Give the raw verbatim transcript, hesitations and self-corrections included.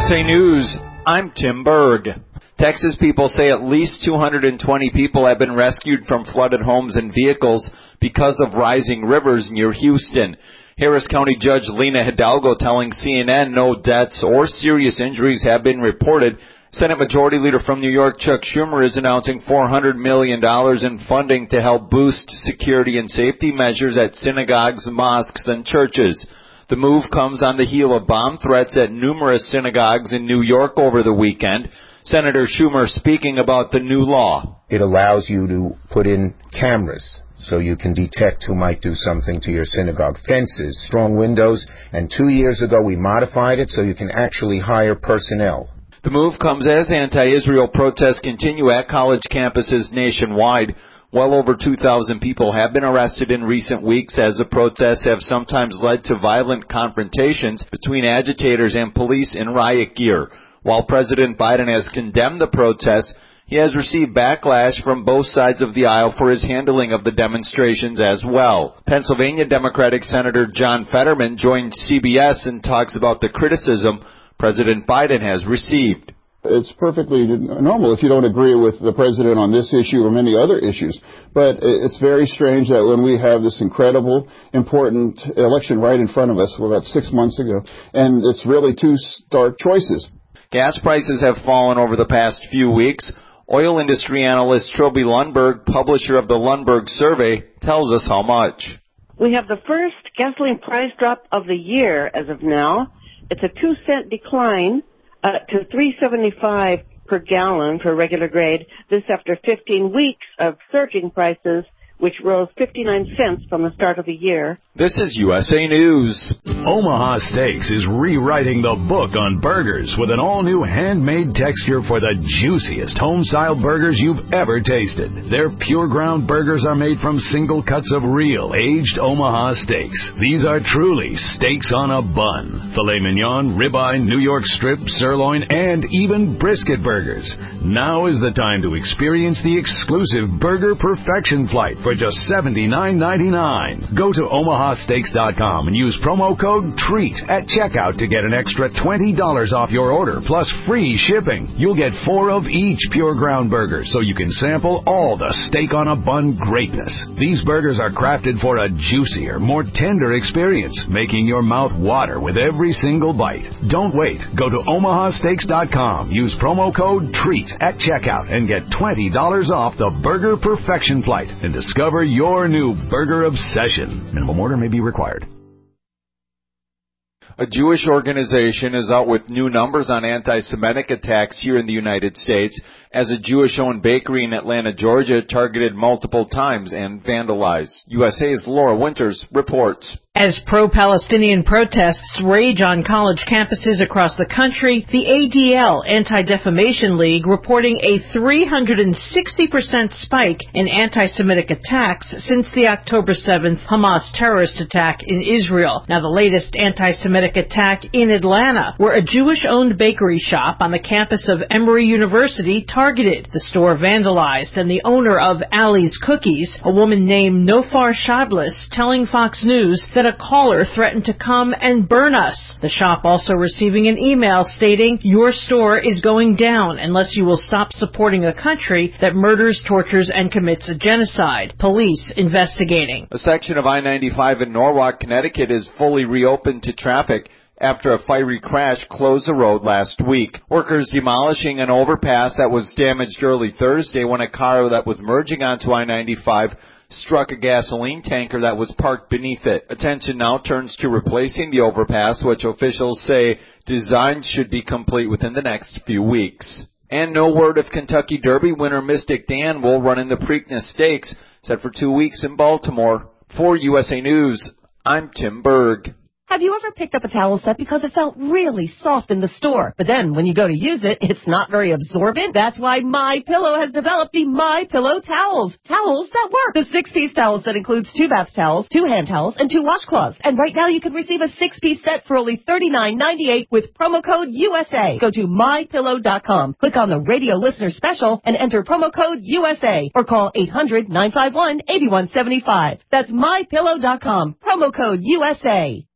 S A News, I'm Tim Berg. Texas people say at least two hundred twenty people have been rescued from flooded homes and vehicles because of rising rivers near Houston. Harris County Judge Lena Hidalgo telling C N N no deaths or serious injuries have been reported. Senate Majority Leader from New York, Chuck Schumer, is announcing four hundred million dollars in funding to help boost security and safety measures at synagogues, mosques, and churches. The move comes on the heel of bomb threats at numerous synagogues in New York over the weekend. Senator Schumer speaking about the new law. It allows you to put in cameras so you can detect who might do something to your synagogue. Fences, strong windows, and two years ago we modified it so you can actually hire personnel. The move comes as anti-Israel protests continue at college campuses nationwide. Well over two thousand people have been arrested in recent weeks as the protests have sometimes led to violent confrontations between agitators and police in riot gear. While President Biden has condemned the protests, he has received backlash from both sides of the aisle for his handling of the demonstrations as well. Pennsylvania Democratic Senator John Fetterman joined C B S and talks about the criticism President Biden has received. It's perfectly normal if you don't agree with the president on this issue or many other issues. But it's very strange that when we have this incredible, important election right in front of us, well, about six months ago, and it's really two stark choices. Gas prices have fallen over the past few weeks. Oil industry analyst Trilby Lundberg, publisher of the Lundberg Survey, tells us how much. We have the first gasoline price drop of the year as of now. It's a two cent decline uh, to three seventy-five per gallon for regular grade. This after fifteen weeks of surging prices, which rose fifty-nine cents from the start of the year. This is U S A News. Omaha Steaks is rewriting the book on burgers with an all-new handmade texture for the juiciest home-style burgers you've ever tasted. Their pure ground burgers are made from single cuts of real, aged Omaha steaks. These are truly steaks on a bun. Filet mignon, ribeye, New York strip, sirloin, and even brisket burgers. Now is the time to experience the exclusive Burger Perfection Flight for just seventy-nine ninety-nine. Go to omaha steaks dot com and use promo code TREAT at checkout to get an extra twenty dollars off your order, plus free shipping. You'll get four of each pure ground burger, so you can sample all the steak on a bun greatness. These burgers are crafted for a juicier, more tender experience, making your mouth water with every single bite. Don't wait. Go to omaha steaks dot com, use promo code TREAT at checkout, and get twenty dollars off the Burger Perfection Flight and discover your new burger obsession. Minimum order may be required. A Jewish organization is out with new numbers on anti-Semitic attacks here in the United States as a Jewish-owned bakery in Atlanta, Georgia, targeted multiple times and vandalized. U S A's Laura Winters reports. As pro-Palestinian protests rage on college campuses across the country, the A D L, Anti-Defamation League, reporting a three hundred sixty percent spike in anti-Semitic attacks since the October seventh Hamas terrorist attack in Israel. Now, the latest anti-Semitic attack in Atlanta, where a Jewish-owned bakery shop on the campus of Emory University targeted. The store vandalized, and the owner of Ali's Cookies, a woman named Nofar Shadlis, telling Fox News that a caller threatened to come and burn us. The shop also receiving an email stating, "Your store is going down unless you will stop supporting a country that murders, tortures, and commits a genocide." Police investigating. A section of I ninety-five in Norwalk, Connecticut is fully reopened to traffic after a fiery crash closed the road last week. Workers demolishing an overpass that was damaged early Thursday when a car that was merging onto I ninety-five struck a gasoline tanker that was parked beneath it. Attention now turns to replacing the overpass, which officials say design should be complete within the next few weeks. And no word if Kentucky Derby winner Mystic Dan will run in the Preakness Stakes, set for two weeks in Baltimore. For U S A News, I'm Tim Berg. Have you ever picked up a towel set because it felt really soft in the store, but then when you go to use it, it's not very absorbent? That's why MyPillow has developed the MyPillow towels. Towels that work. The six-piece towel set includes two bath towels, two hand towels, and two washcloths. And right now you can receive a six-piece set for only thirty-nine ninety-eight with promo code U S A. Go to my pillow dot com, click on the radio listener special, and enter promo code U S A, or call eight hundred nine five one eight one seven five. That's my pillow dot com, promo code U S A.